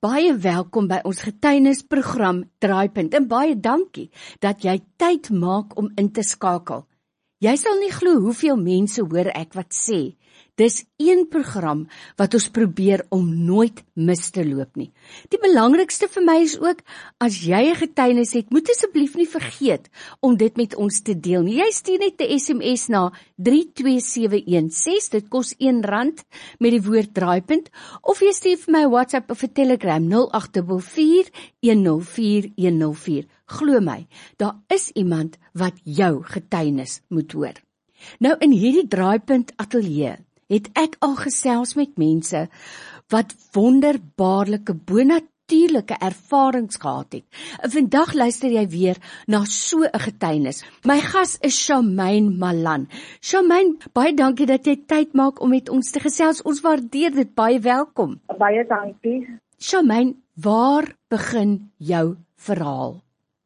Baie welkom by ons getuienisprogram Draaipunt en baie dankie dat jy tyd maak om in te skakel. Jy sal nie glo hoeveel mense hoor ek wat sê. Dis een program wat ons probeer om nooit mis te loop nie. Die belangrikste vir my is ook, as jy 'n getuienis het, moet asseblief nie vergeet om dit met ons te deel nie. Jy stuur net 'n SMS na 32716, dit kos R1 met die woord draaipunt, of jy stuur vir my 'n WhatsApp of 'n Telegram 0844 104 104. Glo my, daar is iemand wat jou getuienis moet hoor. Nou in hierdie draaipunt ateljee het ek al gesels met mense wat wonderbaarlike, bonatuurlike ervarings gehad het. En vandag luister jy weer na so 'n getuienis. My gas is Charmaine Malan. Charmaine, baie dankie dat jy tyd maak om met ons te gesels. Ons waardeer dit, baie welkom. Baie dankie. Charmaine, waar begin jou verhaal?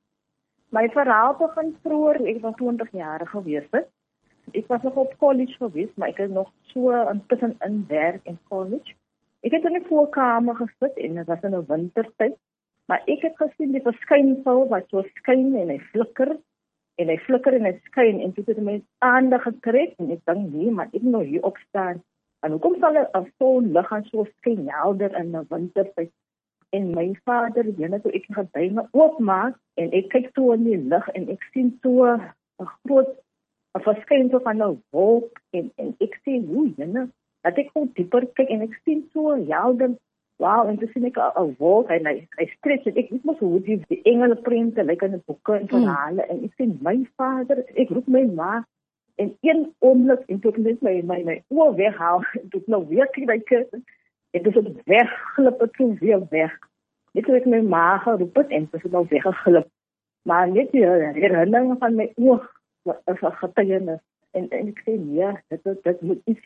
My verhaal begin vroeër, ek was 20 jaar gewees het. Ek was nog op college gewees, maar ek het nog so intussen in werk in college. Ek het in die voorkamer gesit en dit was in 'n wintertyd, maar ek het gesien die verskynsel wat so skyn en hy flikker en hy flikker en hy skyn en dit het my aandag getrek en ek dink nee, maar ek moet nou hier opstaan. En hoekom sal 'n son lig aan so skyn helder in 'n wintertyd? En my vader, toe ek getuie oopmaak en ek kyk toe in die lig en ek sien so 'n groot 'n verskynsel van 'n wolk en ek sê, hoe jene, dat ek gewoon dieper kyk en ek sien so helder, wow, en toe sien ek 'n wolk en hy stretch en ek moes hoe die engelprente lyk in die boeke en verhale en ek sien my vader, ek roep my ma en een oomblik en toe ek net my oor weghaal en toe ek nou weer kyk en toe het wegglip het toe weer weg. Net toe ek my ma geroep het en toe het nou weggeglip. Maar net die herinnering van my oog is 'n getuienis. En ek sê nee, dit moet iets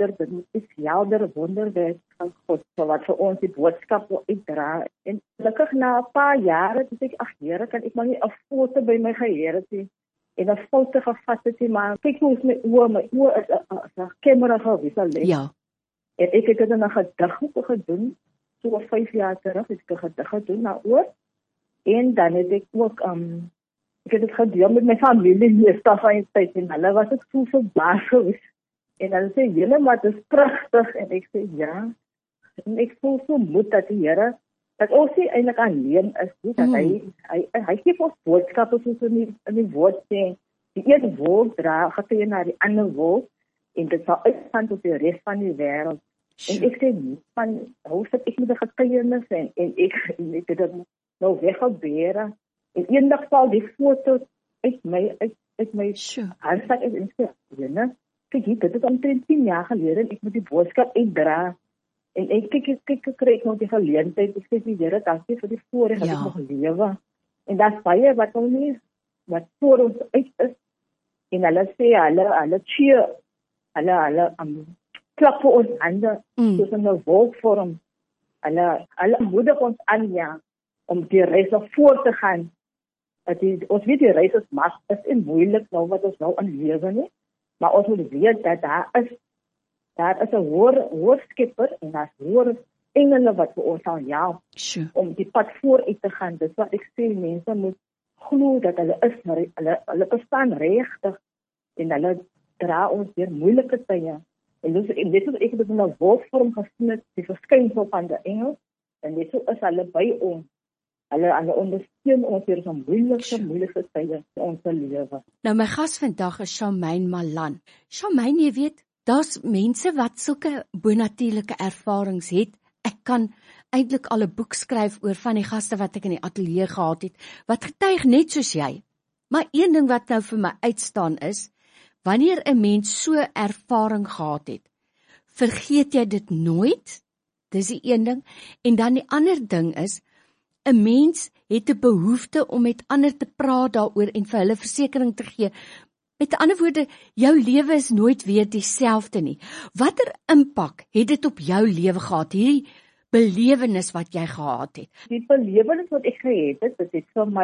helder wonderwerk van God, so wat vir ons die boodskap wil uitdra. En gelukkig na 'n paar jare, het ek Here, kan ek maar nie 'n foto by my geheer het nie. En 'n foto gevat het nie, maar kyk hoe is my oor is 'n kamera gewees al. Ja. En ek het dit in 'n gedig gedoen, so 5 jaar terug, het ek 'n gedig gedoen daaroor. En dan het ek ook ek het dit gedeel met my familie meestal van die tyd en hulle was ek so verbaas gewees. En hulle sê, julle, maar dit is pragtig. En ek sê, ja. En ek voel so moed dat die Here, dat ons nie eintlik alleen is nie, dat hy gee ons boodskappe soos in die woord sê, die een wolk dra getuie na die ander wolk, en dit sal uitgaan tot die res van die wêreld. En ek sê, hoe sit ek met die getuienis en ek het dit nou weggebeere. En eendag val die foto uit my handsak en sê, jene, kyk hier, dit is omtrent 10 jaar gelede en ek moet die boodskap uitdra. En ek kyk kry ek nog die geleentheid, ek sê die Here, dankie vir die voorreg dat ek nog lewe. En daar's baie wat voor ons uit is. En hulle sê, hulle cheer, hulle klap vir ons hande, soos in 'n wolkvorm. Hulle moedig ons aan, ja, om die reis nog voor te gaan. Ons weet die reis is moeilik nou wat ons nou in lewe nie, maar ons moet weet dat daar is 'n hoër skepper en daar's hoër engele wat vir ons sal help om die pad vooruit te gaan. Dis wat ek sê, mense moet glo dat hulle bestaan regtig en hulle dra ons deur moeilike tye. En dit is ek het in 'n wolkvorm gesien het, die verskynsel van die engel, en dit is hulle by ons. Hulle ondersteun ons deur so moeilike tye in ons lewe. Nou my gas vandag is Charmaine Malan. Charmaine, jy weet, daar's mense wat sulke bonatuurlike ervarings het. Ek kan eintlik al 'n boek skryf oor van die gaste wat ek in die ateljee gehad het, wat getuig net soos jy. Maar een ding wat nou vir my uitstaan is, wanneer 'n mens so ervaring gehad het, vergeet jy dit nooit? Dis die een ding. En dan die ander ding is, 'n mens het 'n behoefte om met ander te praat daaroor en vir hulle versekering te gee. Met ander woorde, jou lewe is nooit weer dieselfde nie. Watter impak het dit op jou lewe gehad, hierdie belewenis wat jy gehad het? Die belewenis wat ek gehad het, dit het vir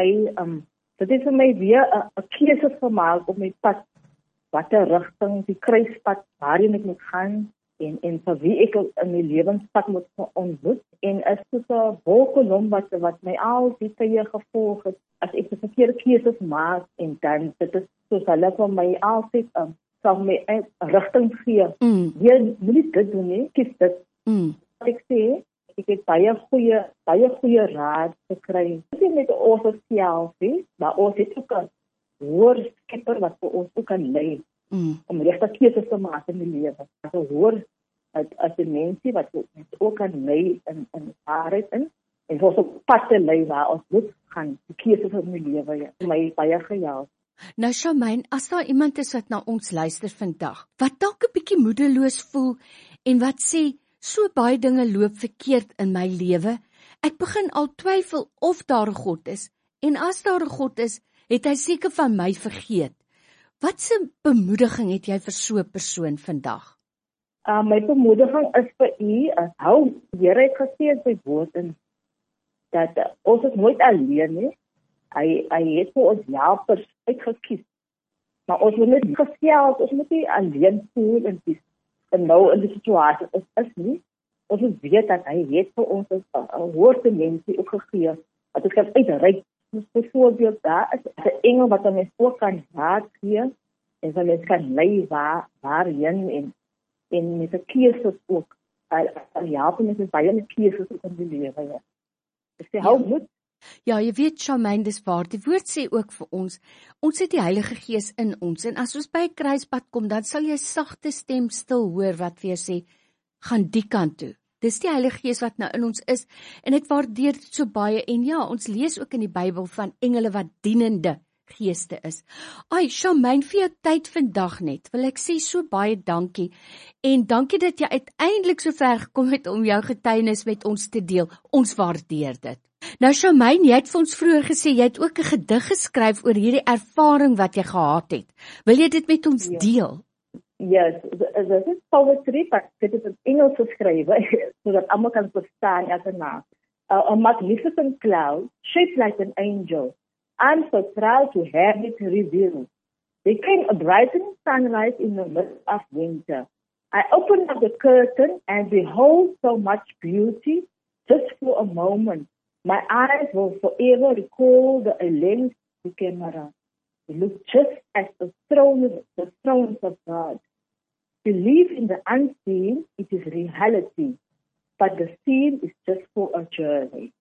my weer 'n keuse gemaak op my pad, watter rigting, die kruispad waarheen ek moet gaan. en vir wie ek in my lewenspad moet ontmoet. En is soos 'n wolkolom wat my al die tye gevolg het, as ek die verkeerde keuses maak, en dan dit is soos hulle vir my altyd sal my rigting gee. Jy moenie dit doen nie, kies dit. Wat ek sê, ek het baie goeie raad gekry. Dit is met ons self, maar ons het ook 'n hoër skepper wat vir ons ook kan lei om regte keuses te maak in die lewe. So hoor as die mense wat ons ook kan lei in waarheid in, en ons op pad te lei waar ons moet gaan, die keuses in die lewe, ja, my baie gehelp. Nou Charmaine, as daar iemand is wat na ons luister vandag, wat dalk 'n bietjie moedeloos voel en wat sê, so baie dinge loop verkeerd in my lewe, ek begin al twyfel of daar 'n God is, en as daar 'n God is, het hy seker van my vergeet. Wat 'n bemoediging het jy vir so 'n persoon vandag? My bemoediging is vir u, hou, die Here het gesê in sy woord, dat ons is nooit alleen nie. Hy het vir ons helpers uitgekies. Maar ons moet nie gesels, ons moet nie alleen voel en nou in die situasie is nie. Ons moet weet dat hy het vir ons 'n hoogte mensie ook gegee. Dat ons kan uitreik. Bijvoorbeeld daar is 'n engel wat ons ook kan raad gee en wat ons kan lei waarheen en met 'n keuses ook. Ja, ons is baie met keuses in die lewe. Ja. Dus hou moed. Ja, jy weet Charmaine, dis waar. Die woord sê ook vir ons het die Heilige Gees in ons, en as ons by 'n kruispunt kom, dan sal jy sagte stem stil hoor wat vir jou sê, gaan die kant toe. Dis die Heilige Gees wat nou in ons is, en ek waardeer dit so baie, en ja, ons lees ook in die Bybel van engele wat dienende geeste is. Ai, Charmaine, vir jou tyd vandag net, wil ek sê so baie dankie, en dankie dat jy uiteindelik so ver gekom het om jou getuienis met ons te deel. Ons waardeer dit. Nou Charmaine, jy het vir ons vroeër gesê, jy het ook 'n gedig geskryf oor hierdie ervaring wat jy gehad het. Wil jy dit met ons deel? Yes, dit is poetry, maar dit is in Engels geskrywe, sodat almal kan verstaan as 'n naam. A magnificent cloud, shaped like an angel. I'm so proud to have it revealed. There came a brightening sunrise in the midst of winter. I opened up the curtain and behold so much beauty just for a moment. My eyes will forever recall the lens of the camera. It looked just as the thrones of God. Believe in the unseen, it is reality, but the seen is just for a journey.